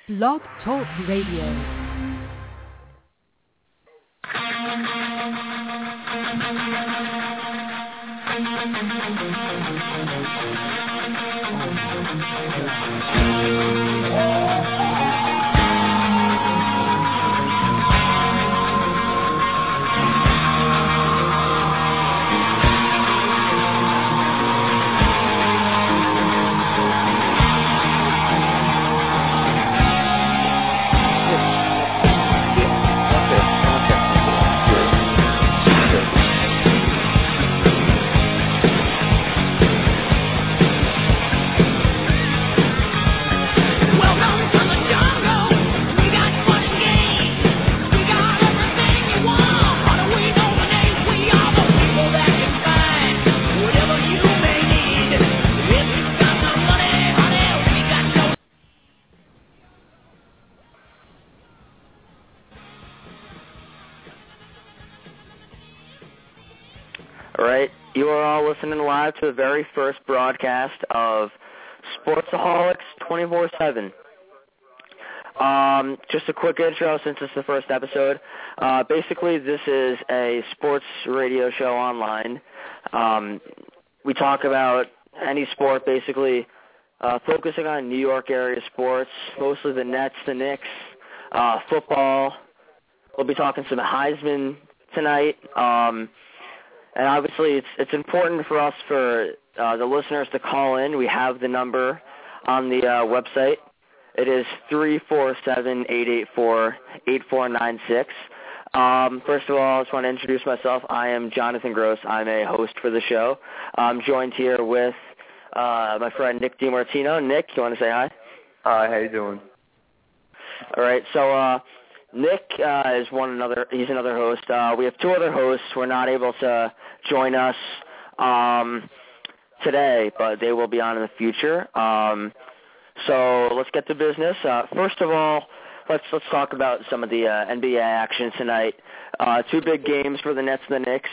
Blog Talk Radio. You are all listening live to the very first broadcast of Sportsaholics 24/7. Just a quick intro since it's the first episode. Basically, this is a sports radio show online. We talk about any sport, basically focusing on New York area sports, mostly the Nets, the Knicks, football. We'll be talking some Heisman tonight. And obviously, it's important for us, for the listeners, to call in. We have the number on the website. It is 347-884-8496. First of all, I just want to introduce myself. I am Jonathan Gross. I'm a host for the show. I'm joined here with my friend Nick DiMartino. Nick, you want to say hi? Hi, how you doing? All right, so Nick is he's another host. We have two other hosts who are not able to join us today, but they will be on in the future. So let's get to business. First of all, let's talk about some of the NBA action tonight. Two big games for the Nets and the Knicks.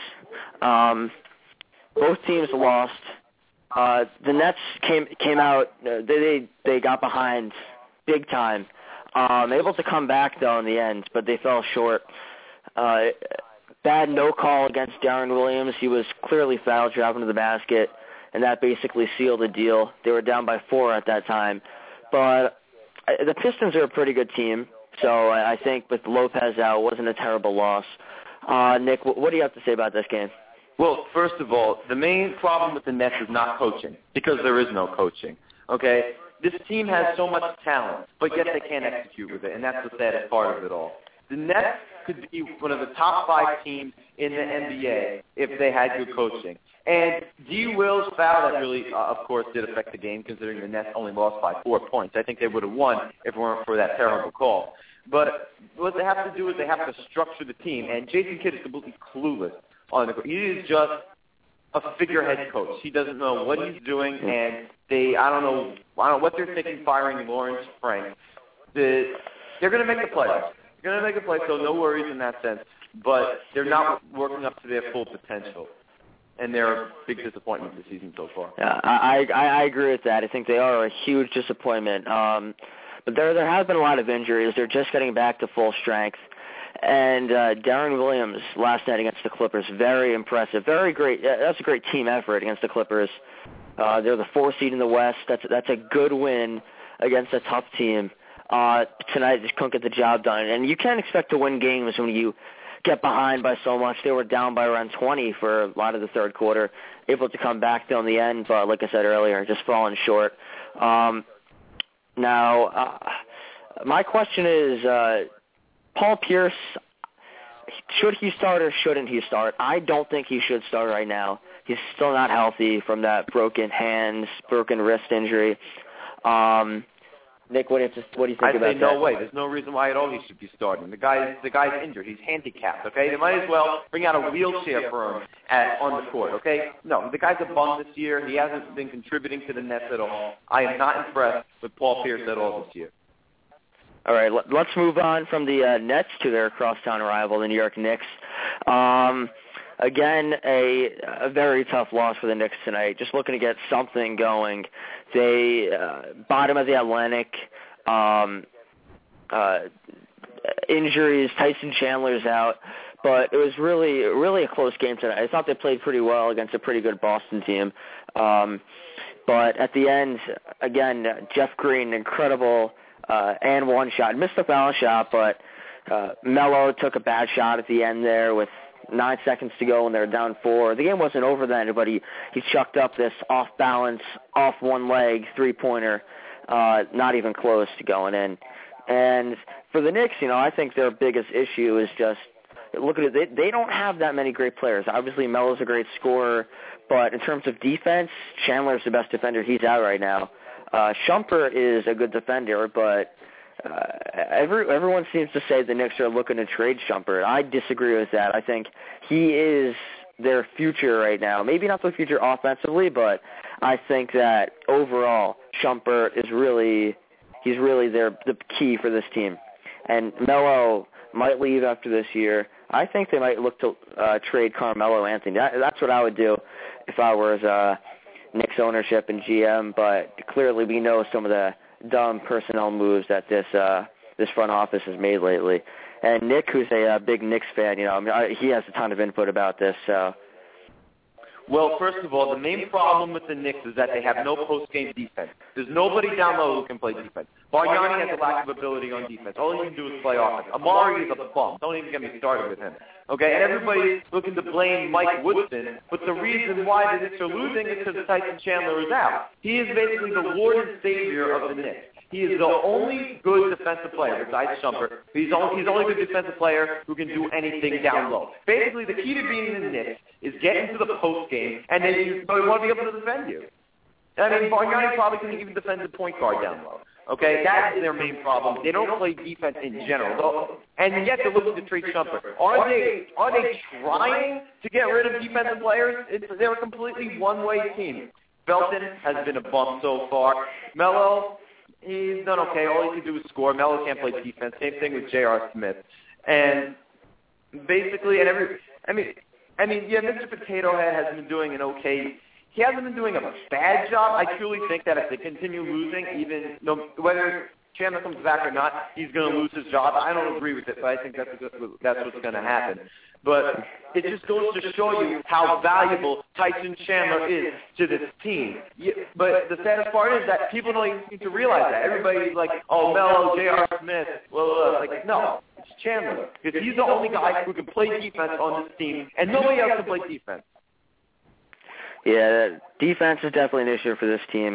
Both teams lost. The Nets came out. They got behind big time. Able to come back, though, in the end, but they fell short. Bad no call against Darren Williams. He was clearly fouled driving to the basket, and that basically sealed the deal. They were down by 4 at that time. But the Pistons are a pretty good team, so I think with Lopez out, it wasn't a terrible loss. Nick, what do you have to say about this game? Well, first of all, the main problem with the Nets is not coaching, because there is no coaching, okay? This team has so much talent, but yet they can't execute with it, and that's the saddest part of it all. The Nets could be one of the top 5 teams in the NBA if they had good coaching. And D. Will's foul, that really, of course, did affect the game, considering the Nets only lost by 4 points. I think they would have won if it weren't for that terrible call. But what they have to do is they have to structure the team, and Jason Kidd is completely clueless on the court. He is just a figurehead coach. He doesn't know what he's doing, and I don't know what they're thinking firing Lawrence Frank. They're going to make the playoffs. They're going to make a play, so no worries in that sense. But they're not working up to their full potential, and they're a big disappointment this season so far. Yeah, I agree with that. I think they are a huge disappointment. But there have been a lot of injuries. They're just getting back to full strength. And Darren Williams last night against the Clippers, very impressive, very great. That's a great team effort against the Clippers. They're the 4th seed in the West. That's a good win against a tough team. Tonight just couldn't get the job done. And you can't expect to win games when you get behind by so much. They were down by around 20 for a lot of the third quarter, able to come back though in the end, but like I said earlier, just falling short. Now, my question is, Paul Pierce, should he start or shouldn't he start? I don't think he should start right now. He's still not healthy from that broken hands, broken wrist injury. Nick, what do you think about that? I say no way. There's no reason why at all he should be starting. The guy's injured. He's handicapped, okay? They might as well bring out a wheelchair for him on the court, okay? No, the guy's a bum this year. He hasn't been contributing to the Nets at all. I am not impressed with Paul Pierce at all this year. All right, let's move on from the Nets to their crosstown rival, the New York Knicks. Again, a very tough loss for the Knicks tonight. Just looking to get something going. They bottom of the Atlantic. injuries. Tyson Chandler's out. But it was really a close game tonight. I thought they played pretty well against a pretty good Boston team. But at the end, again, Jeff Green, incredible and one shot. Missed the foul shot, but Melo took a bad shot at the end there with 9 seconds to go and they're down 4. The game wasn't over then, but he chucked up this off-balance, off one leg three-pointer, not even close to going in. And for the Knicks, I think their biggest issue is just, look at it, they don't have that many great players. Obviously, Melo's a great scorer, but in terms of defense, Chandler's the best defender. He's out right now. Shumpert is a good defender, but everyone seems to say the Knicks are looking to trade Shumpert. I disagree with that. I think he is their future right now. Maybe not the future offensively, but I think that overall Shumpert is really the key for this team. And Melo might leave after this year. I think they might look to trade Carmelo Anthony. That's what I would do if I was Knicks ownership and GM, but clearly we know some of the dumb personnel moves that this front office has made lately. And Nick, who's a big Knicks fan, he has a ton of input about this. So. Well, first of all, the main problem with the Knicks is that they have no post-game defense. There's nobody down low who can play defense. Bargnani has a lack of ability on defense. All he can do is play offense. Amari is a bum. Don't even get me started with him. Okay, and everybody's looking to blame Mike Woodson, but the reason why the Knicks are losing is because Tyson Chandler is out. He is basically the Lord and Savior of the Knicks. He is the only good defensive player besides Shumpert. He's the only good defensive player who can do anything down low. Basically, the key to being in the Knicks is getting to the post game, and then you want to be able to defend you. I mean, Bargnani probably couldn't even defend the point guard down low. Okay, that is their main problem. They don't play defense in general, and yet they're looking to trade Shumpert. Are they trying to get rid of defensive players? They're a completely one-way team. Belton has been a bump so far. Melo, he's done okay. All he can do is score. Melo can't play defense. Same thing with J.R. Smith. And basically, Mr. Potato Head has been doing an okay. He hasn't been doing a bad job. I truly think that if they continue losing, whether Chandler comes back or not, he's going to lose his job. I don't agree with it, but I think that's what's going to happen. But it just goes to show you how valuable Tyson Chandler is to this team. But the saddest part is that people don't even seem to realize that. Everybody's like, oh, Melo, J.R. Smith, no, it's Chandler. Because he's the only guy who can play defense on this team, and nobody else can play defense. Yeah, defense is definitely an issue for this team.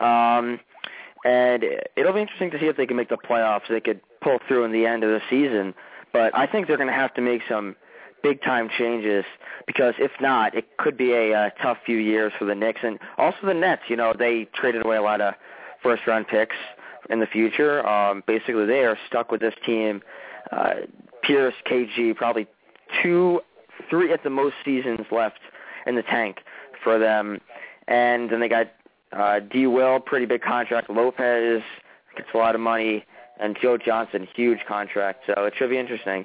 And it'll be interesting to see if they can make the playoffs. They could pull through in the end of the season. But I think they're going to have to make some big-time changes because if not, it could be a tough few years for the Knicks. And also the Nets, they traded away a lot of first-round picks in the future. Basically, they are stuck with this team. Pierce, KG, probably 2, 3 at the most seasons left in the tank for them. And then they got D. Will, pretty big contract. Lopez gets a lot of money. And Joe Johnson, huge contract. So it should be interesting.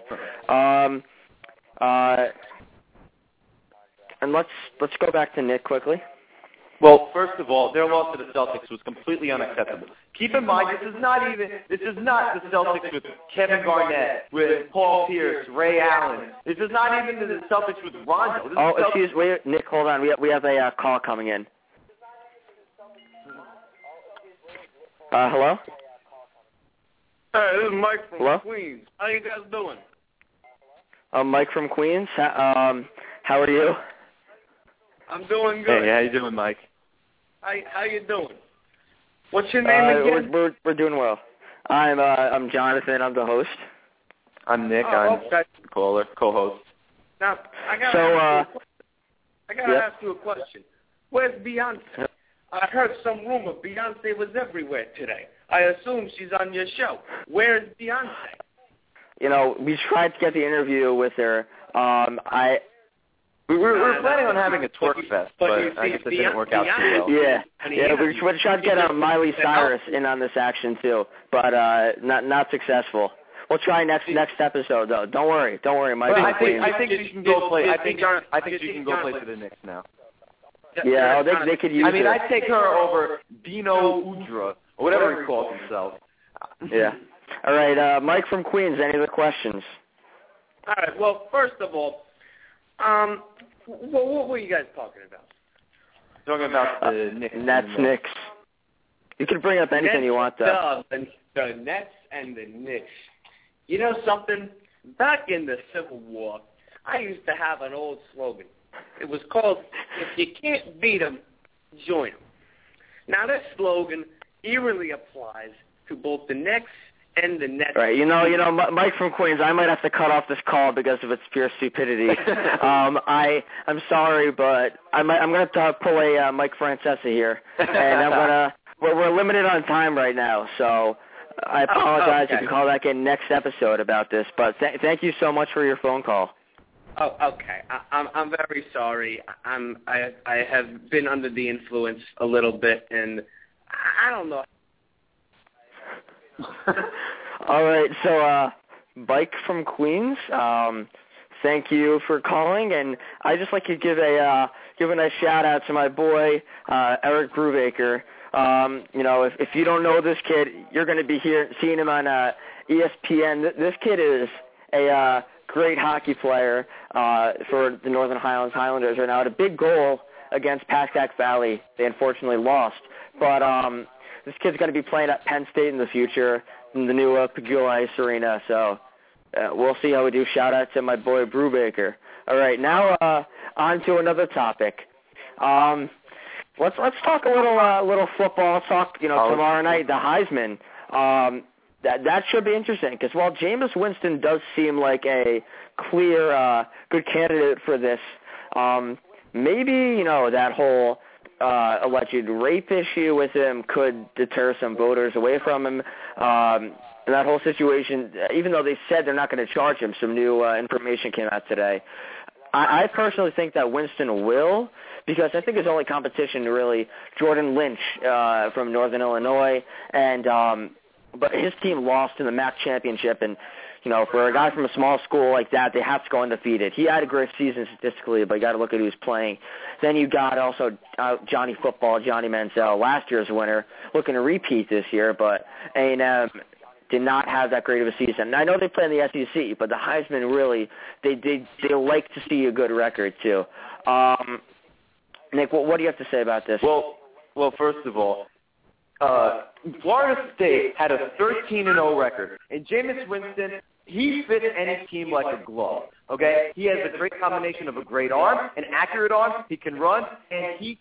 And let's go back to Nick quickly. Well, first of all, their loss to the Celtics was completely unacceptable. Keep in mind, this is not the Celtics with Kevin Garnett, with Paul Pierce, Ray Allen. This is not even the Celtics with Rondo. Excuse me, Nick, hold on. We have a call coming in. Hello? Hey, this is Mike from Hello? Queens. How you guys doing? Mike from Queens. How are you? I'm doing good. Hey, how you doing, Mike? How you doing? What's your name again? We're doing well. I'm Jonathan. I'm the host. I'm Nick. I'm the co-host. Now I gotta ask you a question. Where's Beyonce? I heard some rumor Beyonce was everywhere today. I assume she's on your show. Where's Beyonce? We tried to get the interview with her. We were planning on having a twerk fest, but I guess it didn't work out too well. Yeah, we tried to get Miley Cyrus in on this action too, but not successful. We'll try next episode though. Don't worry, Mike. I think she can go play. I think she can go play for the Knicks now. Yeah, they could use. I'd take her over Dino Udra or whatever he calls himself. Yeah. All right, Mike from Queens, any other questions? All right, well, first of all, what were you guys talking about? Talking about the Knicks. Nets, Knicks. You can bring up anything you want, though. The Nets and the Knicks. You know something? Back in the Civil War, I used to have an old slogan. It was called, if you can't beat 'em, join 'em. Now, this slogan eerily applies to both the Knicks and the Nets. Right, you know, Mike from Queens, I might have to cut off this call because of its pure stupidity. I'm sorry, but I'm going to pull a Mike Francesa here, and we're limited on time right now, so I apologize. Okay. You can call back in next episode about this, but thank you so much for your phone call. Oh, okay. I'm very sorry. I have been under the influence a little bit, and I don't know. All right, so Mike from Queens, thank you for calling, and I'd just like to give a nice shout out to my boy Eric Brubaker. If you don't know this kid, you're going to be seeing him on ESPN. This kid is a great hockey player for the Northern Highlands Highlanders right now. Had a big goal against Pascack Valley. They unfortunately lost, but this kid's going to be playing at Penn State in the future in the new Pagula Ice Arena. So we'll see how we do. Shout out to my boy Brubaker. All right, now on to another topic. Let's talk a little football. Let's talk tomorrow night, the Heisman. That should be interesting because while Jameis Winston does seem like a clear good candidate for this, maybe that whole alleged rape issue with him could deter some voters away from him. And that whole situation, even though they said they're not going to charge him, some new information came out today. I personally think that Winston will, because I think his only competition really Jordan Lynch from Northern Illinois, and but his team lost in the MAC championship, and for a guy from a small school like that, they have to go undefeated. He had a great season statistically, but you got to look at who he's playing. Then you got also Johnny Football, Johnny Manziel, last year's winner, looking to repeat this year, but A&M did not have that great of a season. And I know they play in the SEC, but the Heisman really, they like to see a good record too. Nick, what do you have to say about this? Well, first of all, Florida State had a 13-0 record, and Jameis Winston, he fits any team like a glove. Okay, he has a great combination of a great arm, an accurate arm. He can run, and he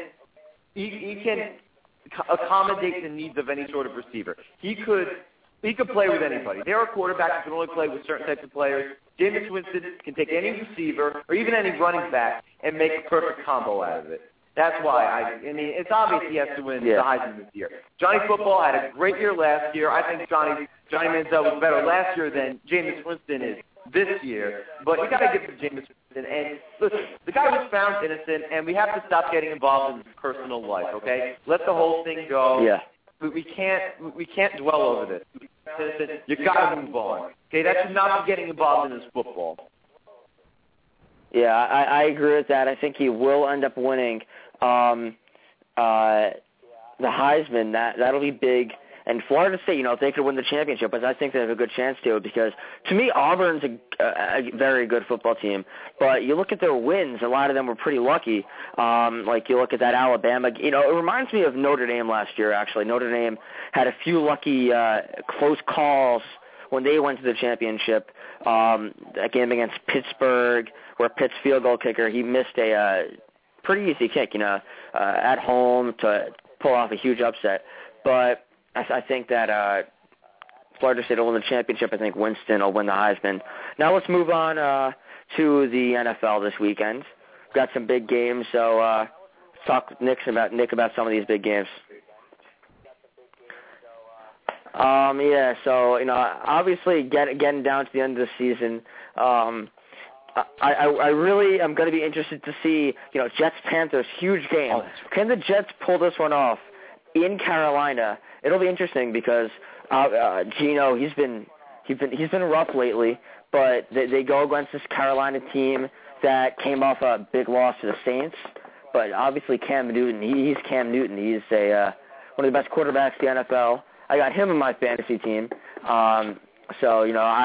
can accommodate the needs of any sort of receiver. He could play with anybody. There are quarterbacks who can only play with certain types of players. Jameis Winston can take any receiver or even any running back and make a perfect combo out of it. That's why I mean, it's obvious he has to win the Heisman this year. Johnny Football had a great year last year. I think Johnny Manziel was better last year than Jameis Winston is this year. But you got to give it to Jameis Winston. And listen, the guy was found innocent, and we have to stop getting involved in his personal life. Okay, let the whole thing go. Yeah. We can't dwell over this. You got to move on. Okay, that should not be getting involved in this football. Yeah, I agree with that. I think he will end up winning the Heisman. That'll be big. And Florida State, if they could win the championship, but I think they have a good chance to, because to me Auburn's a very good football team. But you look at their wins, a lot of them were pretty lucky. Like you look at that Alabama, it reminds me of Notre Dame last year, actually. Notre Dame had a few lucky close calls when they went to the championship. That game against Pittsburgh, where Pitt's field goal kicker, he missed a pretty easy kick, at home to pull off a huge upset. But I think that Florida State will win the championship. I think Winston will win the Heisman. Now let's move on to the NFL this weekend. We've got some big games, so let's talk Nick about some of these big games. So obviously getting down to the end of the season, I really am going to be interested to see, Jets-Panthers, huge game. Can the Jets pull this one off in Carolina? It'll be interesting because Geno, he's been rough lately, but they go against this Carolina team that came off a big loss to the Saints. But obviously Cam Newton, he's Cam Newton. He's one of the best quarterbacks in the NFL. I got him in my fantasy team. So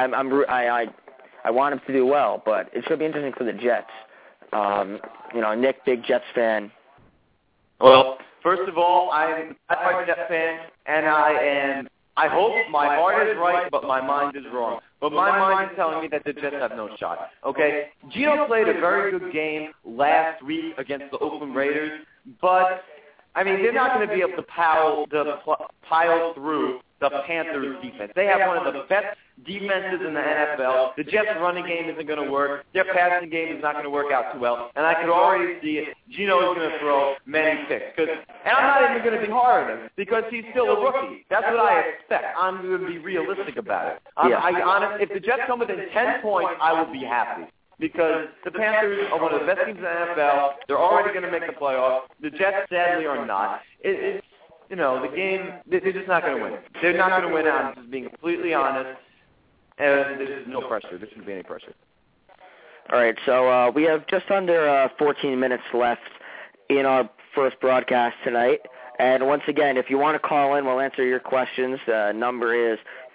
I want him to do well, but it should be interesting for the Jets. Nick, big Jets fan. Well, first of all, I'm a Jets fan, and I hope my heart is right, but my mind is wrong. But my mind is telling me that the Jets have no shot. Okay? Geno played a very good game last week against the Oakland Raiders, but, they're not going to be able to pile through the Panthers' defense. They have one of the best defenses in the NFL. The Jets' running game isn't going to work. Their passing game is not going to work out too well. And I could already see it. Geno is going to throw many picks. And I'm not even going to be hard on him because he's still a rookie. That's what I expect. I'm going to be realistic about it. If the Jets come within 10 points, I will be happy. Because the Panthers are one of the best teams in the NFL. They're already going to make the playoffs. The Jets, sadly, are not. The game, they're just not going to win. They're not going to win out. I'm just being completely honest. And there's no pressure. There shouldn't be any pressure. All right, so we have just under 14 minutes left in our first broadcast tonight. And once again, if you want to call in, we'll answer your questions. The number is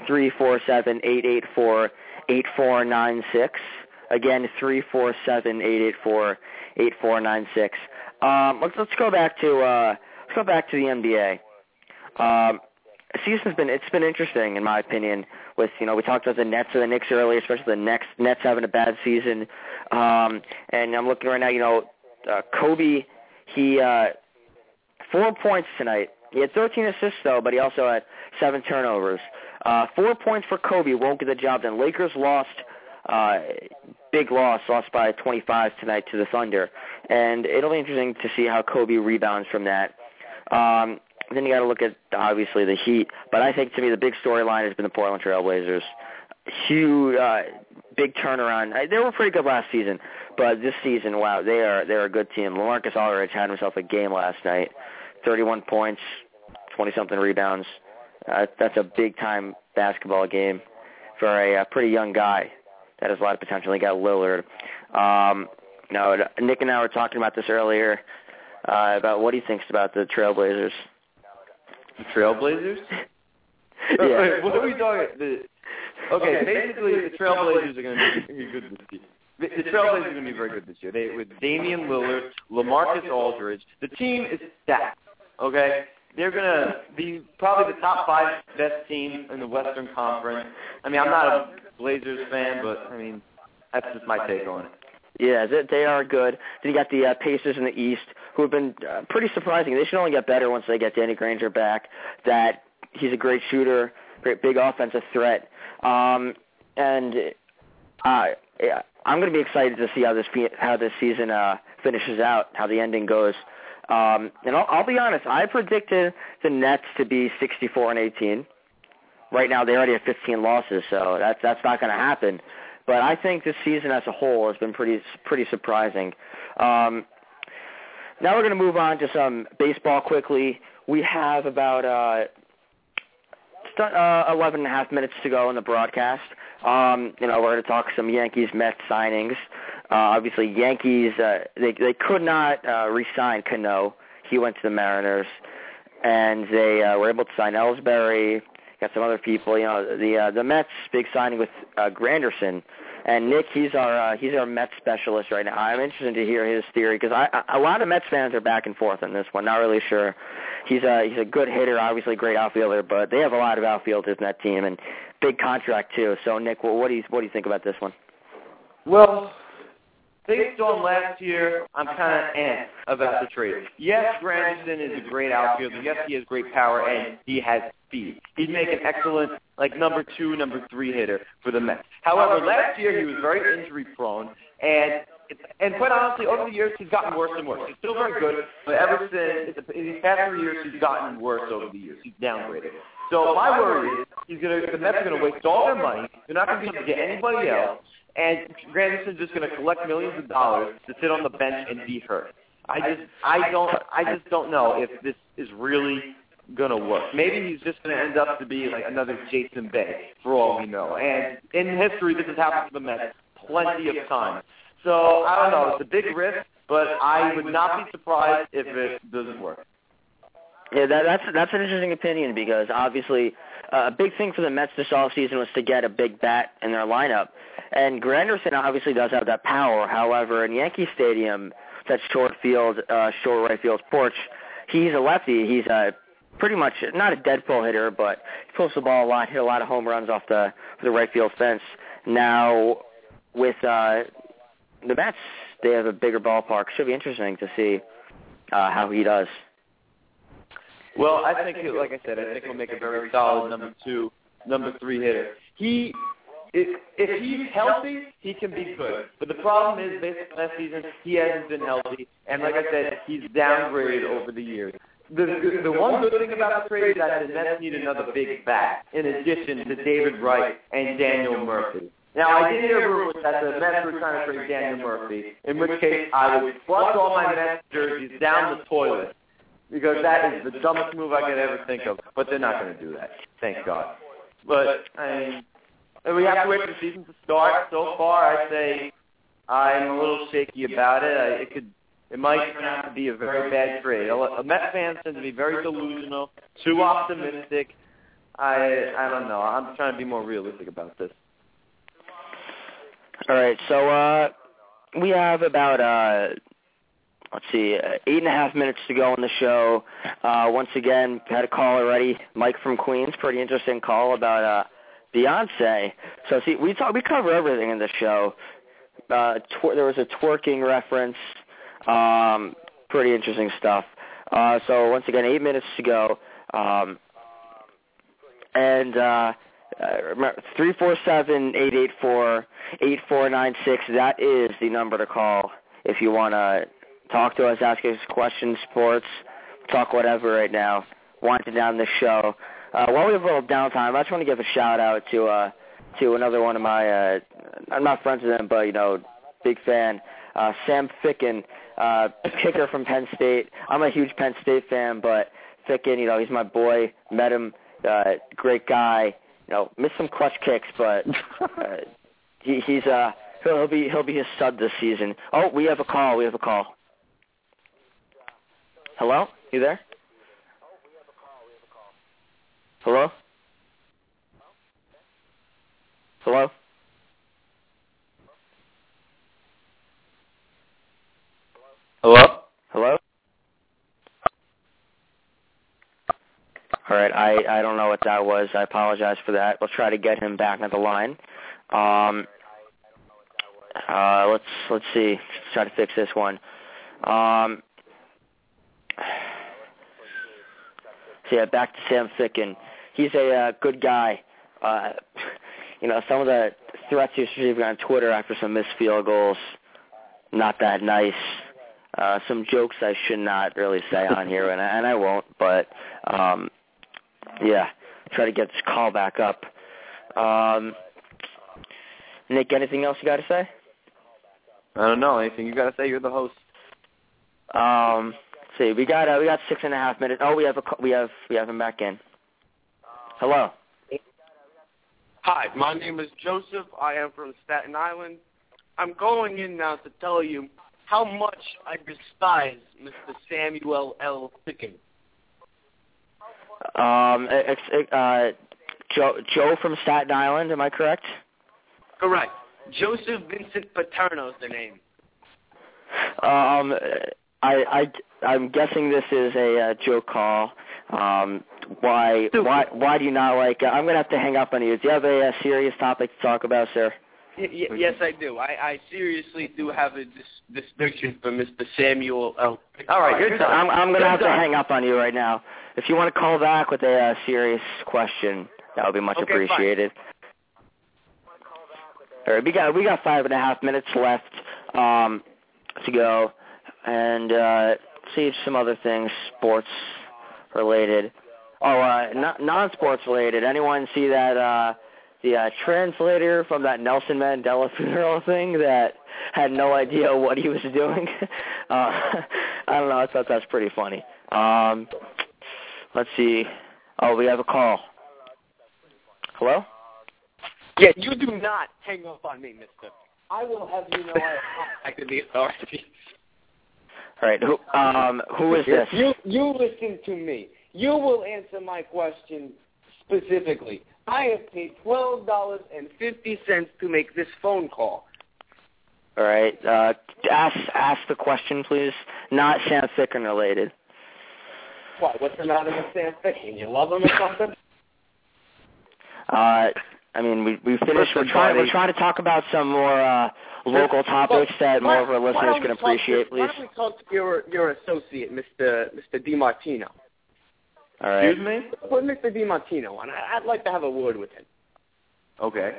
347-884-8496. Again, 347-884-8496. Let's go back to the NBA. It's been interesting in my opinion. With we talked about the Nets and the Knicks earlier, especially the Nets having a bad season. And I'm looking right now. Kobe, he 4 points tonight. He had 13 assists though, but he also had 7 turnovers. 4 points for Kobe won't get the job done. Lakers lost. Big lost by 25 tonight to the Thunder, and it'll be interesting to see how Kobe rebounds from that. Then you got to look at obviously the Heat, but I think to me the big storyline has been the Portland Trail Blazers. Huge, big turnaround. They were pretty good last season, but this season, wow, they're a good team. LaMarcus Aldridge had himself a game last night, 31 points, 20-something rebounds. That's a big time basketball game for a pretty young guy. That has a lot of potential. He got Lillard. Nick and I were talking about this earlier, about what he thinks about the Trailblazers. The Trailblazers? Yeah. What are we talking about? Basically, the Trailblazers are going to be good this year. The Trailblazers are going to be very good this year. With Damian Lillard, LaMarcus Aldridge, the team is stacked, okay? They're going to be probably the top 5 best teams in the Western Conference. I'm not a Blazers fan, but, that's just my take on it. Yeah, they are good. Then you got the Pacers in the East, who have been pretty surprising. They should only get better once they get Danny Granger back. That he's a great shooter, great big offensive threat. I'm going to be excited to see how this season finishes out, how the ending goes. And I'll be honest, I predicted the Nets to be 64-18. Right now, they already have 15 losses, so that's not going to happen. But I think this season as a whole has been pretty surprising. Now we're going to move on to some baseball quickly. We have about 11 and a half minutes to go in the broadcast. We're going to talk some Yankees-Mets signings. Obviously, Yankees, they could not re-sign Cano. He went to the Mariners. And they were able to sign Ellsbury, got some other people. The Mets, big signing with Granderson. And Nick, he's our Mets specialist right now. I'm interested to hear his theory because a lot of Mets fans are back and forth on this one. Not really sure. He's a good hitter, obviously great outfielder, but they have a lot of outfielders in that team and big contract too. So Nick, what do you think about this one? Well, based on last year, I'm kind of about the trade. Yes, Granderson is a great outfielder. Yes, he has great power, and he has speed. He'd make an excellent, number 2, number 3 hitter for the Mets. However, last year he was very injury-prone, and quite honestly, over the years, he's gotten worse and worse. He's still very good, but ever since, in these past 3 years, he's gotten worse over the years. He's downgraded. So my worry is the Mets are going to waste all their money. They're not going to be able to get anybody else. And Granderson's just going to collect millions of dollars to sit on the bench and be hurt. I just don't know if this is really going to work. Maybe he's just going to end up to be like another Jason Bay, for all we know. And in history, this has happened to the Mets plenty of times. So I don't know. It's a big risk, but I would not be surprised if it doesn't work. Yeah, that's an interesting opinion because obviously a big thing for the Mets this offseason was to get a big bat in their lineup. And Granderson obviously does have that power. However, in Yankee Stadium, that short right field porch, he's a lefty. He's pretty much not a dead pull hitter, but he pulls the ball a lot, hit a lot of home runs off the right field fence. Now, with the Mets, they have a bigger ballpark. Should be interesting to see how he does. Well, I think, like I said, I think he'll make a very solid number 2, number 3 hitter. If he's healthy, he can be good. But the problem is, basically last season, he hasn't been healthy. And like I said, he's downgraded over the years. The one good thing about the trade is that the Mets need another big bat, in addition to David Wright and Daniel Murphy. Now, I did hear rumors that the Mets were trying to trade Daniel Murphy, in which case I would flush all my Mets jerseys down the toilet, because that is the dumbest move I could ever think of. But they're not going to do that, thank God. But, I mean, we have to wait for the season to start. So far, I'd say I'm a little shaky about it. It might turn out to be a very bad trade. Mets fans tend to be very delusional, too optimistic. I don't know. I'm trying to be more realistic about this. All right, so we have about 8.5 minutes to go on the show. Once again, had a call already, Mike from Queens. Pretty interesting call about Beyonce. So see, we cover everything in the show. There was a twerking reference. Pretty interesting stuff. So once again, 8 minutes to go. Remember, 347-884-8496. That is the number to call if you want to talk to us, ask us questions, sports, talk whatever right now. Winding down the show. While we have a little downtime, I just want to give a shout out to another one of my. I'm not friends with him, but big fan. Sam Ficken, kicker from Penn State. I'm a huge Penn State fan, but Ficken, he's my boy. Met him, great guy. Missed some clutch kicks, but he'll be a stud this season. Oh, we have a call. Hello? You there? Hello? Hello? Hello? Hello? All right, I don't know what that was. I apologize for that. We'll try to get him back on the line. Let's see. Let's try to fix this one. So yeah, back to Sam Ficken. He's a good guy. Some of the threats he was receiving on Twitter after some missed field goals, not that nice. Some jokes I should not really say on here, and I won't. But yeah, try to get this call back up. Nick, anything else you got to say? I don't know. Anything you got to say? You're the host. Let's see, we got 6.5 minutes. Oh, we have him back in. Hello. Hi, my name is Joseph. I am from Staten Island. I'm going in now to tell you how much I despise Mr. Samuel L. Ficken. Joe from Staten Island, am I correct? Correct. Joseph Vincent Paterno is the name. I'm guessing this is a joke call. Why do you not like? I'm gonna have to hang up on you. Do you have a serious topic to talk about, sir? Yes, I do. I seriously do have a suspicion for Mr. Samuel L. All right, I'm gonna have to hang up on you right now. If you want to call back with a serious question, that would be much appreciated. Fine. All right, we got 5.5 minutes left to go, and see some other things, sports related. Oh, non-sports related. Anyone see that the translator from that Nelson Mandela funeral thing that had no idea what he was doing? I don't know. I thought that's pretty funny. Let's see. Oh, we have a call. Hello? Yeah, you do not hang up on me, mister. I will have you know I have contacted the authorities. All right. Who is this? You listen to me. You will answer my question specifically. I have paid $12.50 to make this phone call. All right. Ask the question, please. Not Sam Ficken related. What? What's the matter with Sam Ficken? You love him or something? I mean, we finished. We're trying to talk about some more local topics that more of our listeners can appreciate, please. Why don't we talk to your associate, Mr. DiMartino? All right. Excuse me? Put Mr. DiMartino on. I'd like to have a word with him. Okay.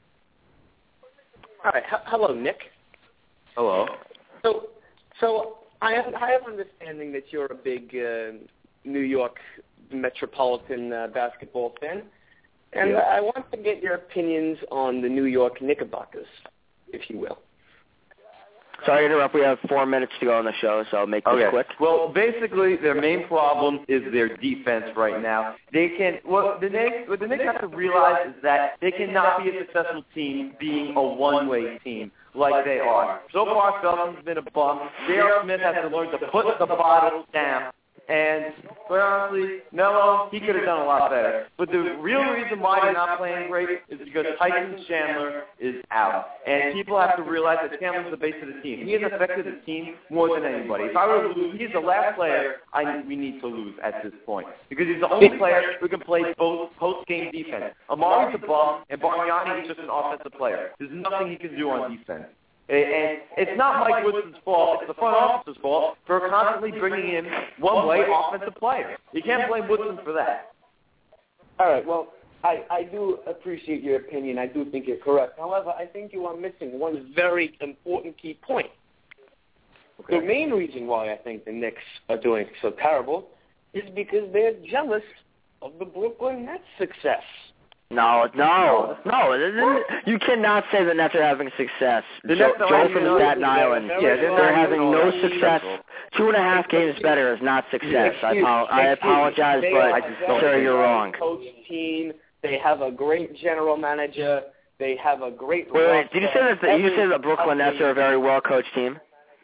All right. Hello, Nick. Hello. So I have understanding that you're a big New York metropolitan basketball fan, and I want to get your opinions on the New York Knickerbockers, if you will. Sorry to interrupt. We have 4 minutes to go on the show, so I'll make this quick. Well, basically, their main problem is their defense right now. What the Knicks have to realize is that they cannot be a successful team being a one-way team like they are. So far, Felton's been a bum. J.R. Smith has to learn to put the bottle down. And, quite honestly, Melo, he could have done a lot better. But the real reason why they're not playing great is because Tyson Chandler is out. And people have to realize that Chandler's the base of the team. He has affected the team more than anybody. If I were to lose, he's the last player we need to lose at this point. Because he's the only player who can play both post-game defense. Amari's a bum, and Bargnani is just an offensive player. There's nothing he can do on defense. And it's not Mike Woodson's fault. It's the front office's fault for constantly bringing in one-way offensive players. You can't blame Woodson for that. All right, well, I do appreciate your opinion. I do think you're correct. However, I think you are missing one very important key point. Okay. The main reason why I think the Knicks are doing so terrible is because they're jealous of the Brooklyn Nets' success. No. You cannot say the Nets are having success. Joe from Staten Island, they're having no success. 2.5 games better is not success. I apologize, but sir, you're wrong. Coach team. They have a great general manager. They have a great. Wait. Did you say that? You say the Brooklyn Nets are a very well-coached team?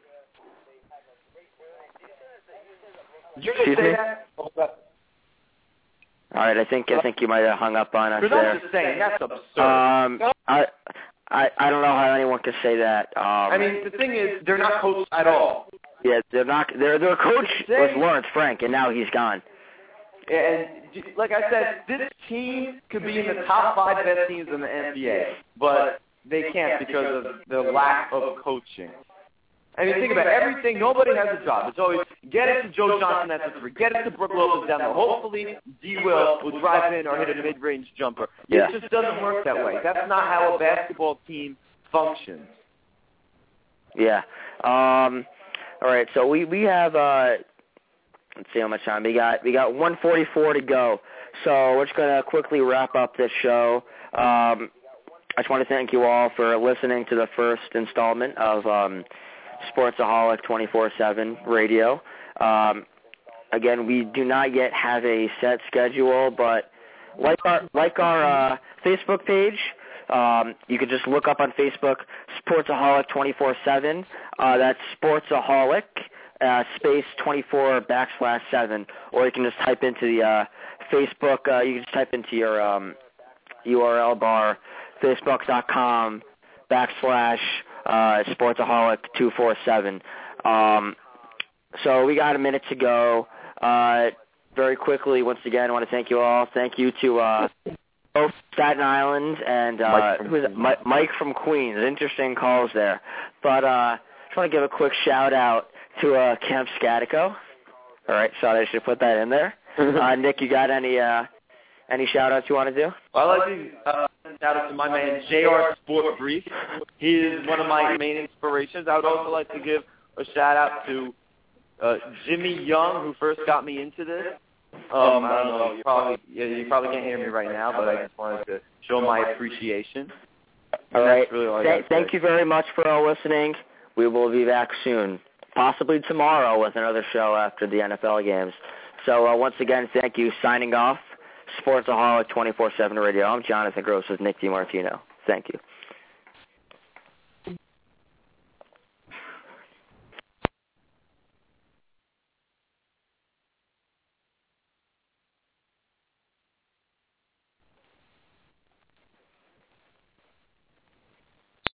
Did you just say that? All right, I think you might have hung up on us there. I'm just saying, that's absurd. I don't know how anyone could say that. I mean, the thing is, they're not coached at all. Yeah, they're not. Their coach was Lawrence Frank, and now he's gone. And like I said, this team could be in the top 5 best teams in the NBA, but they can't because of the lack of coaching. I mean, think about it. Everything, nobody has a job. It's always, get it to Joe Johnson at the 3, get it to Brook Lopez down there. Hopefully, D. will drive in or hit a mid-range jumper. Yeah. It just doesn't work that way. That's not how a basketball team functions. Yeah. All right, so we have, let's see how much time. We got 1:44 to go. So we're just going to quickly wrap up this show. I just want to thank you all for listening to the first installment of Sportsaholic 24/7 Radio. Again, we do not yet have a set schedule, but like our Facebook page, you can just look up on Facebook Sportsaholic 24/7. That's Sportsaholic space 24/7, or you can just type into the Facebook. You can just type into your URL bar facebook.com/ Sportsaholic 247. So we got a minute to go. Very quickly, once again, I want to thank you all. Thank you to both Staten Island and Mike from Queens. Interesting calls there. But I just want to give a quick shout out to Camp Scatico. All right, so I should put that in there. Nick, you got any shout outs you want to do? Well, I'd like to shout out to my man JR Sport Brief. He is one of my main inspirations. I would also like to give a shout out to Jimmy Young, who first got me into this. I don't know, you probably can't hear me right now, but I just wanted to show my appreciation. All right. Really thank you very much for all listening. We will be back soon, possibly tomorrow with another show after the NFL games. So once again, thank you. Signing off, Sportsaholic 24/7 Radio. I'm Jonathan Gross with Nick DiMartino. Thank you.